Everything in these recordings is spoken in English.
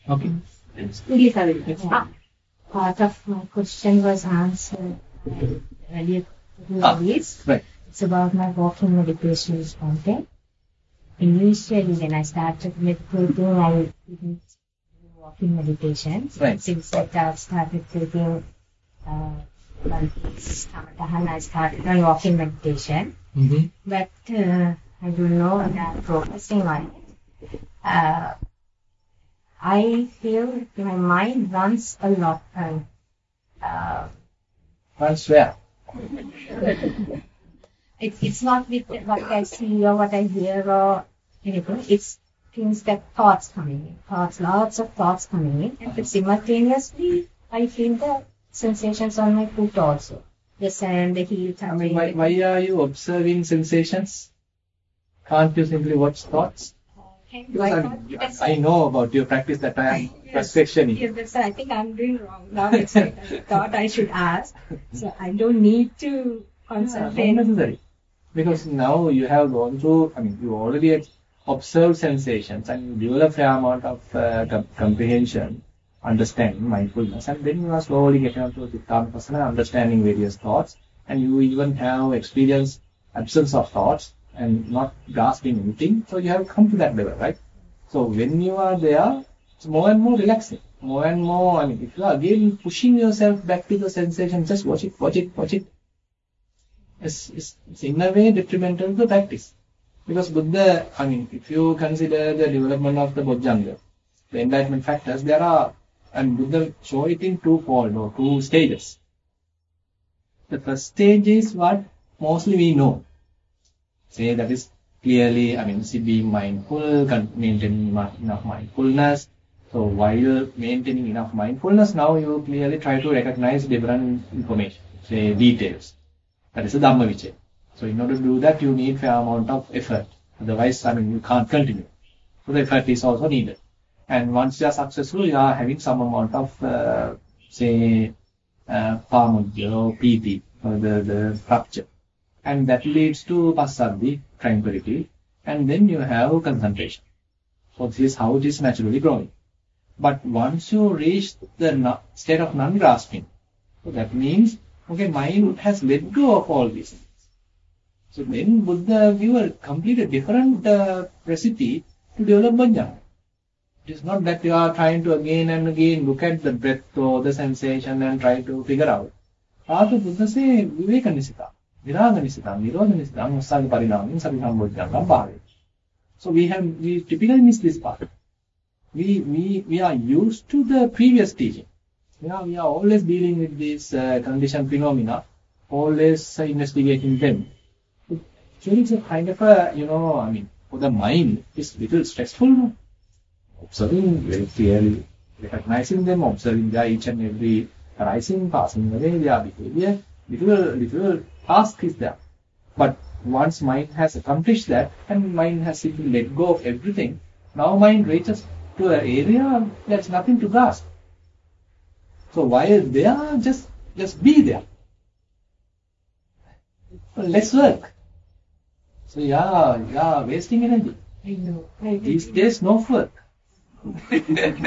Okay. Part of my question was answered earlier. Right. It's about my walking meditation content. Initially, when I started meditating, I didn't do walking meditation. Right. Since that I've started taking Samatahana, I started on walking meditation. Mm-hmm. But I don't know, I'm progressing on it. I feel my mind runs a lot. Runs where? It's not with what I see or what I hear or anything. It's things that thoughts coming in. Lots of thoughts coming in. And simultaneously, I feel the sensations on my foot also. The sand, the heel touching. Why are you observing sensations? Can't you simply watch thoughts? I know about your practice that I am perfectionist. Yes, I think I'm doing wrong. Now it's like I thought I should ask. So I don't need to concentrate. Not necessary. Because now you have gone through, you already observed sensations and you develop a fair amount of comprehension, understanding, mindfulness, and then you are slowly getting up to Chittanupassana, understanding various thoughts, and you even have experienced absence of thoughts and not grasping anything, so you have come to that level, right? So when you are there, it's more and more relaxing, more and more, if you are again pushing yourself back to the sensation, just watch it. It's in a way detrimental to the practice. Because Buddha, if you consider the development of the Bojjhanga, the enlightenment factors, there are, and Buddha show it in two stages. The first stage is what mostly we know. Say that is clearly, being mindful, maintaining enough mindfulness. So while maintaining enough mindfulness, now you clearly try to recognize different information, say details. That is a Dhammavicaya. So in order to do that, you need fair amount of effort. Otherwise, you can't continue. So the effort is also needed. And once you are successful, you are having some amount of, pamudya or piti, or the structure. And that leads to passaddhi, tranquility. And then you have concentration. So this is how it is naturally growing. But once you reach the state of non-grasping, so that means, mind has let go of all these things. So then Buddha gave a completely different recipe to develop Bojjhanga. It is not that you are trying to again and again look at the breath or the sensation and try to figure out. Rather, Buddha says, Viveka Nisita, Viraga Nisita, Nirodha Nisita, Mussanga Parinamam, Sabhikam Bojjhanga, Bhave. So we typically miss this part. We are used to the previous teaching. We are always dealing with these conditioned phenomena, always investigating them. Actually, it's a kind of for the mind, it's little stressful. Observing very clearly, recognizing them, observing their each and every arising, passing away, their behavior, little task is there. But once mind has accomplished that, and mind has simply let go of everything, now mind reaches to an area that's nothing to grasp. So while there, just be there. Less work. So wasting energy. I know. These days, no work. I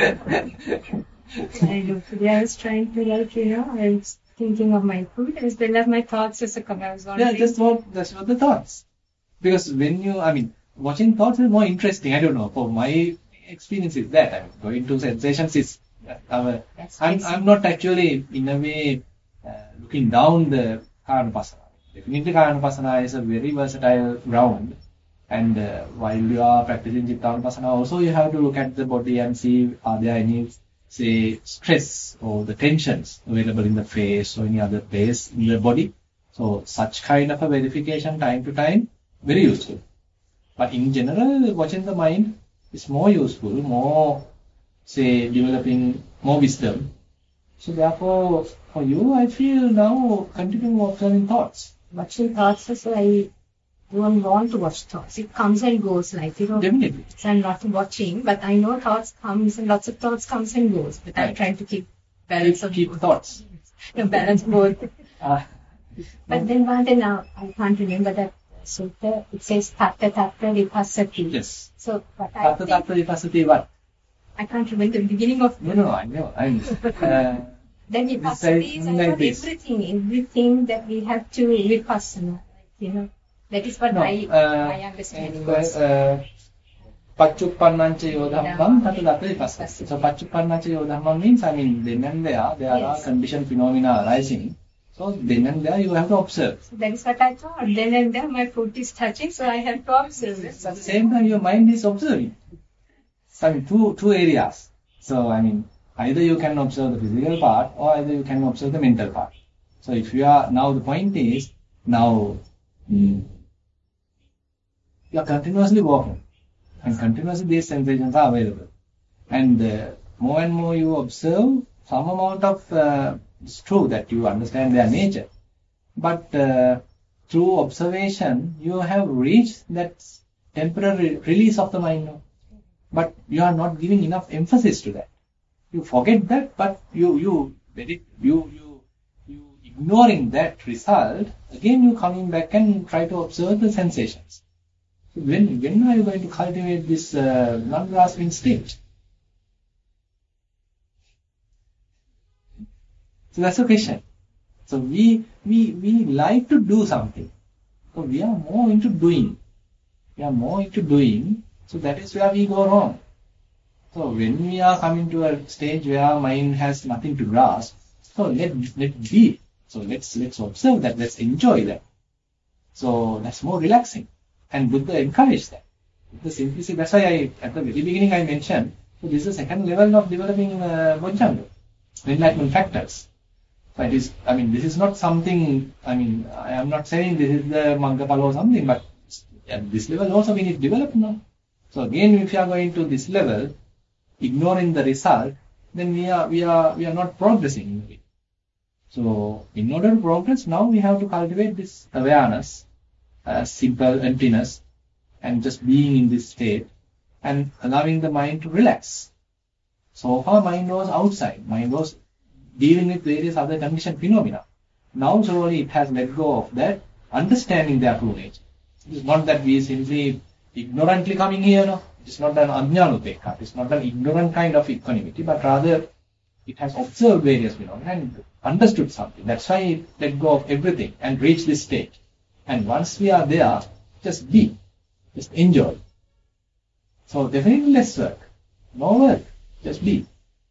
know. Today I was trying to I was thinking of my food as well as my thoughts just come. I was wondering. Just what the thoughts. Because when you, watching thoughts is more interesting. I don't know. For my experience is that, going to sensations is, I'm not actually, in a way, looking down the Kayanupassana. Definitely Kayanupassana is a very versatile ground. And while you are practicing Chittanupassana also, you have to look at the body and see are there any, say, stress or the tensions available in the face or any other place in the body. So such kind of a verification time to time, very useful. But in general, watching the mind is more useful, more, say, developing more wisdom. So therefore, for you, I feel now continuing observing thoughts. Watching thoughts is I don't want to watch thoughts. It comes and goes Definitely. So I'm not watching, but I know thoughts comes and lots of thoughts comes and goes. But I'm trying to keep balance of keep both. Thoughts. Balance both. But then now I can't remember that sutta. It says tatta vipassati. Yes. So what Tatta vipassati what? I can't remember the beginning of. No, I know. Then vipassana is about everything that we have to vipassana. That is what my understanding was. Paccupannancha yodhammam tatadata vipassana. So paccupannancha yodhammam means, then and there are conditioned phenomena arising. So then and there you have to observe. So that is what I thought. Then and there my foot is touching, so I have to observe it. At the same time your mind is observing. So two areas. So either you can observe the physical part or either you can observe the mental part. So if you are, now the point is, now you are continuously walking and continuously these sensations are available. And more and more you observe some amount of, it's true that you understand their nature. But through observation you have reached that temporary release of the mind now. But you are not giving enough emphasis to that. You forget that, but you ignoring that result, again you coming back and try to observe the sensations. So when are you going to cultivate this non-grasping state? So that's the question. So we like to do something. So we are more into doing. So that is where we go wrong. So when we are coming to a stage where mind has nothing to grasp, so let be. So let's observe that, let's enjoy that. So that's more relaxing. And Buddha encouraged that. The simplicity, that's why at the very beginning I mentioned, so this is the second level of developing Bojjhanga, enlightenment factors. So it is, this is not something, I am not saying this is the Maggaphala or something, but at this level also we need to develop now. So again, if you are going to this level, ignoring the result, then we are not progressing in it. So in order to progress, now we have to cultivate this awareness, simple emptiness, and just being in this state, and allowing the mind to relax. So far mind was outside, mind was dealing with various other conditioned phenomena. Now slowly it has let go of that, understanding their true nature. It is not that we simply ignorantly coming here, no. It's not an ajnanupekha, it's not an ignorant kind of equanimity, but rather it has observed various phenomena and understood something. That's why it let go of everything and reach this state. And once we are there, just be, just enjoy. So definitely less work, no work, just be.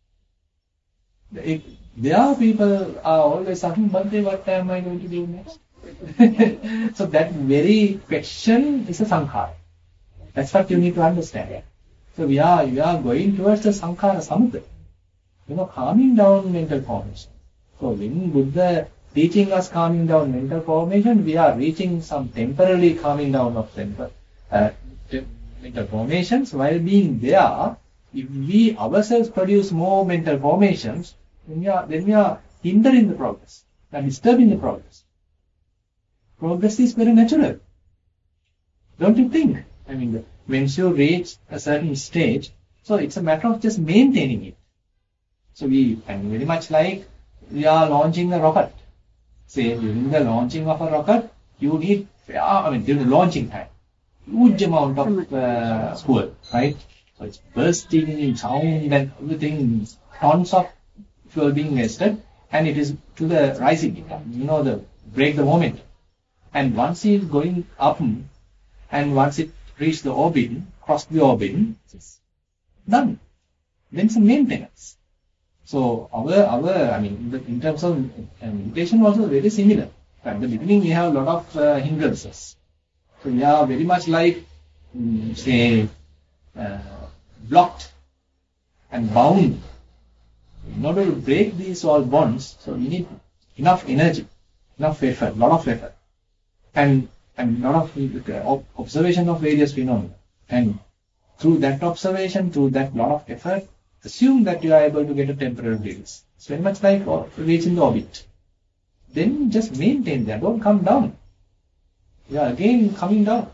There are people are always asking, but what am I going to do next? So that very question is a sankhara. That's what you need to understand. So we are going towards the sankhara samudra. Calming down mental formation. So when Buddha teaching us calming down mental formation, we are reaching some temporarily calming down of mental formations. While being there, if we ourselves produce more mental formations, then we are hindering the progress, we are disturbing the progress. Progress is very natural. Don't you think? Once you reach a certain stage, so it's a matter of just maintaining it. So very much like we are launching a rocket. Say during the launching of a rocket, you need, during the launching time, huge amount of fuel, right? So it's bursting in sound and everything, tons of fuel being wasted, and it is to the rising, break the momentum. And once it is going up, and once it reach the orbit, cross the orbit, it's done. Then it's a maintenance. So in terms of meditation also very similar. At the beginning we have a lot of hindrances. So we are very much like, blocked and bound. In order to break these all bonds, so we need enough energy, enough effort, lot of effort, and lot of observation of various phenomena. And through that observation, through that lot of effort, assume that you are able to get a temporary release. It's very much like reaching the orbit. Then just maintain that, don't come down. You are again coming down.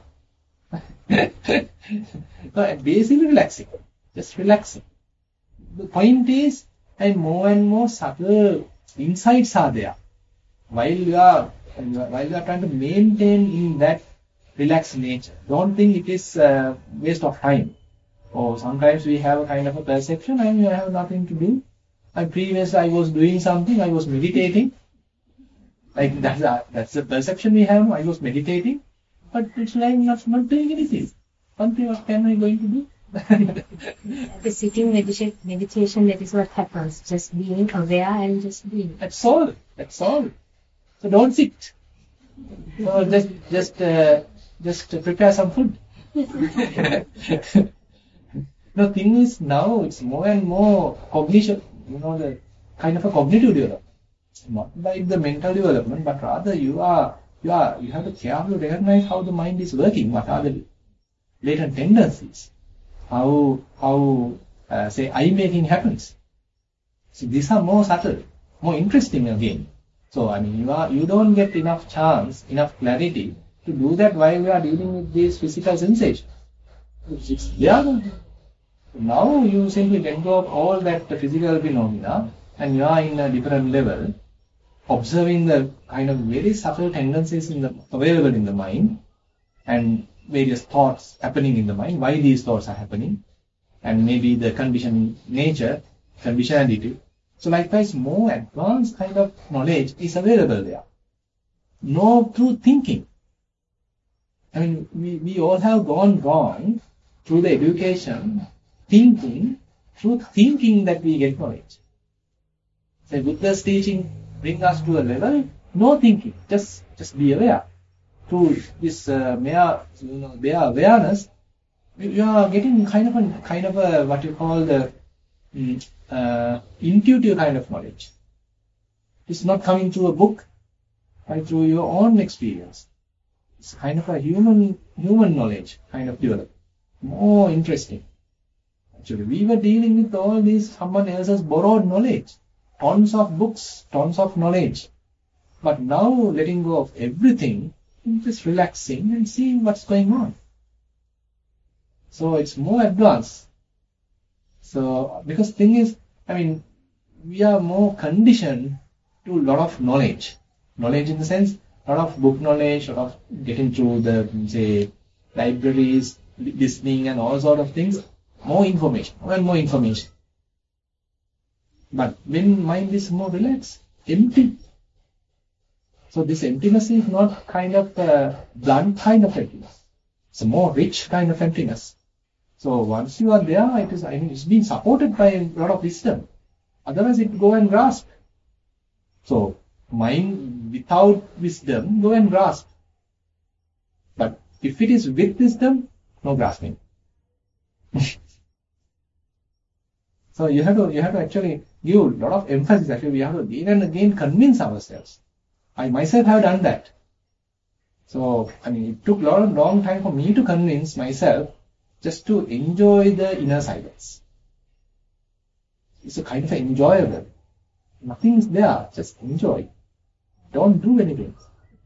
So basically relaxing, just relaxing. The point is, and more subtle insights are there. While you are trying to maintain in that relaxed nature, don't think it is a waste of time. Or sometimes we have a kind of a perception and you have nothing to do. And previously I was doing something, I was meditating. Like that's the perception we have. I was meditating, but it's like not doing anything. What can I going to do? The sitting meditation, that is what happens. Just being aware and just being. That's all. That's all. So don't sit. So just prepare some food. The thing is now it's more and more cognition. The kind of a cognitive development. Not like the mental development, but rather you have to carefully recognize how the mind is working. What are the latent tendencies? How say eye making happens. So these are more subtle, more interesting again. So you don't get enough chance, enough clarity to do that while you are dealing with these physical sensations. It's there. Now you simply let go of all that physical phenomena and you are in a different level, observing the kind of very subtle tendencies available in the mind and various thoughts happening in the mind, why these thoughts are happening, and maybe the conditioned nature, conditionality. So likewise, more advanced kind of knowledge is available there. No through thinking. We all have gone wrong through the education, thinking, through thinking that we get knowledge. So Buddha's teaching brings us to a level, no thinking, just be aware. Through this mere awareness, you are getting kind of a what you call the intuitive kind of knowledge. It's not coming through a book, but through your own experience. It's kind of a human knowledge kind of development. More interesting. Actually, we were dealing with all these someone else's borrowed knowledge. Tons of books, tons of knowledge. But now letting go of everything, just relaxing and seeing what's going on. So it's more advanced. So, because thing is, we are more conditioned to a lot of knowledge. Knowledge in the sense, a lot of book knowledge, a lot of getting through the, say, libraries, listening and all sort of things. More information, more and more information. But when mind is more relaxed, empty. So this emptiness is not kind of a blunt kind of emptiness. It's a more rich kind of emptiness. So once you are there, it's being supported by a lot of wisdom. Otherwise it go and grasp. So mind without wisdom, go and grasp. But if it is with wisdom, no grasping. So you have to actually give a lot of emphasis. Actually, we have to again and again convince ourselves. I myself have done that. So it took a long time for me to convince myself just to enjoy the inner silence. It's a kind of enjoyable. Nothing is there, just enjoy. Don't do anything.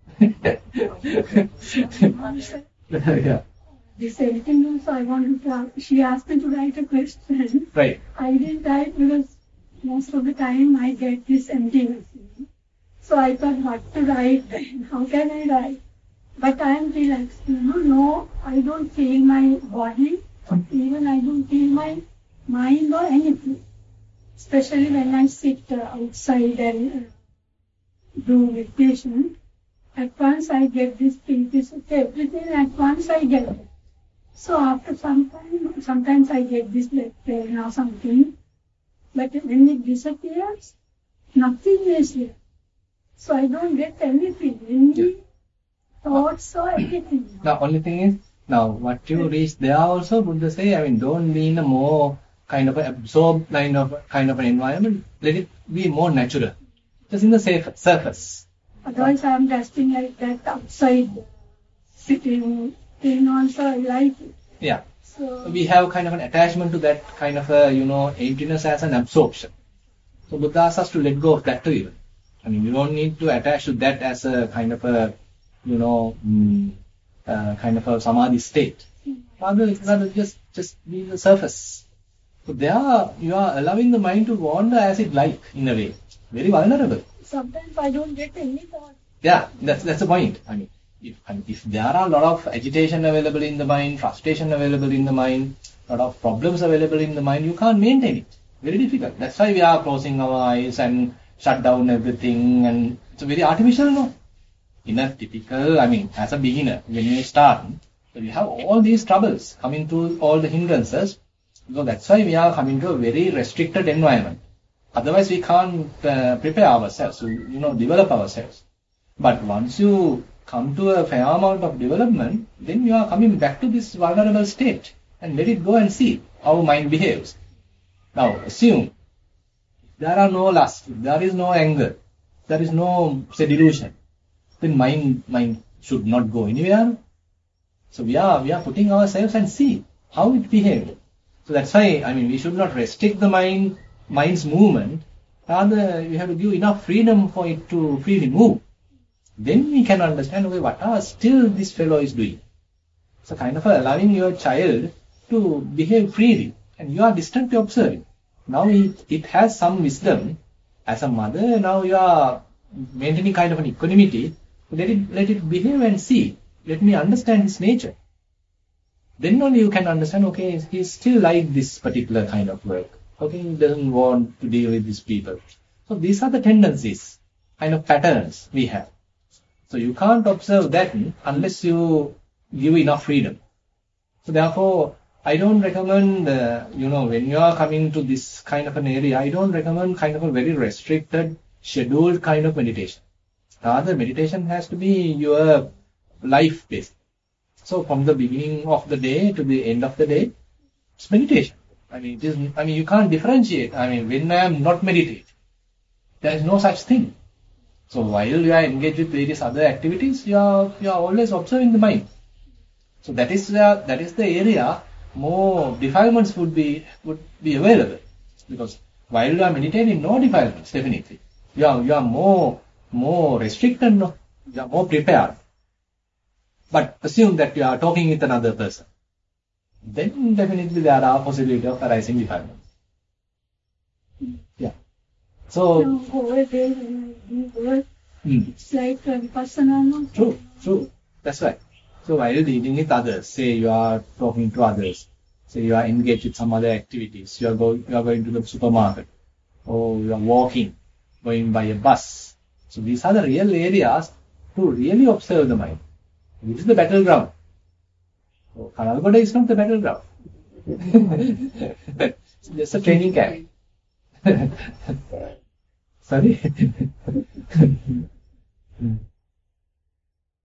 Yeah. This editing also I wanted to ask. She asked me to write a question. Right. I didn't write because most of the time I get this emptiness. So I thought what to write, how can I write? But I am relaxed. No, I don't feel my body, even I don't feel my mind or anything. Especially when I sit outside and do meditation. At once I get this peace, everything at once I get it. So after some time, sometimes I get this leg pain or something. But when it disappears, nothing is there. So I don't get anything, any thoughts or anything. The only thing is, now what you reach there also, Buddha say, don't be in a more kind of absorbed kind of an environment. Let it be more natural. Just in the surface. Otherwise I am resting like that outside, sitting in also, I like it. Yeah. So we have kind of an attachment to that kind of emptiness as an absorption. So Buddha asks us to let go of that too even. You don't need to attach to that as a kind of a, kind of a samadhi state. Rather just be the surface. So there you are allowing the mind to wander as it like, in a way. Very vulnerable. Sometimes I don't get any thought. Yeah, that's the point. If there are a lot of agitation available in the mind, frustration available in the mind, lot of problems available in the mind, you can't maintain it. Very difficult. That's why we are closing our eyes and shut down everything, and it's very artificial, no? In a typical, as a beginner, when you start, so we have all these troubles coming to all the hindrances. So that's why we are coming to a very restricted environment. Otherwise, we can't prepare ourselves to, develop ourselves. But once you come to a fair amount of development, then you are coming back to this vulnerable state and let it go and see how mind behaves. Now, assume if there are no lust, if there is no anger, there is no, delusion, then mind should not go anywhere. So we are putting ourselves and see how it behaves. So that's why, we should not restrict the mind's movement. Rather, we have to give enough freedom for it to freely move. Then we can understand, okay, what are still this fellow is doing. So kind of allowing your child to behave freely, and you are distantly observing. Now it has some wisdom. As a mother, now you are maintaining kind of an equanimity. Let it behave and see. Let me understand his nature. Then only you can understand, okay, he's still like this particular kind of work. Okay, he doesn't want to deal with these people. So these are the tendencies, kind of patterns we have. So you can't observe that unless you give enough freedom. So therefore, I don't recommend, when you are coming to this kind of an area, I don't recommend kind of a very restricted, scheduled kind of meditation. Rather, meditation has to be your life-based. So from the beginning of the day to the end of the day, it's meditation. You can't differentiate. When I am not meditating, there is no such thing. So while you are engaged with various other activities, you are always observing the mind. So that is the area more defilements would be available. Because while you are meditating, no defilements, definitely. You are more restricted, no? You are more prepared. But assume that you are talking with another person. Then definitely there are possibility of arising defilements. Yeah. So over there when I do work, it's like vipassana. True. That's right. So while dealing with others, say you are talking to others, say you are engaged with some other activities, you are going to the supermarket, or you are walking, going by a bus. So these are the real areas to really observe the mind. This is the battleground. So Kanalgoda is not the battleground. It's just a training camp. Sorry?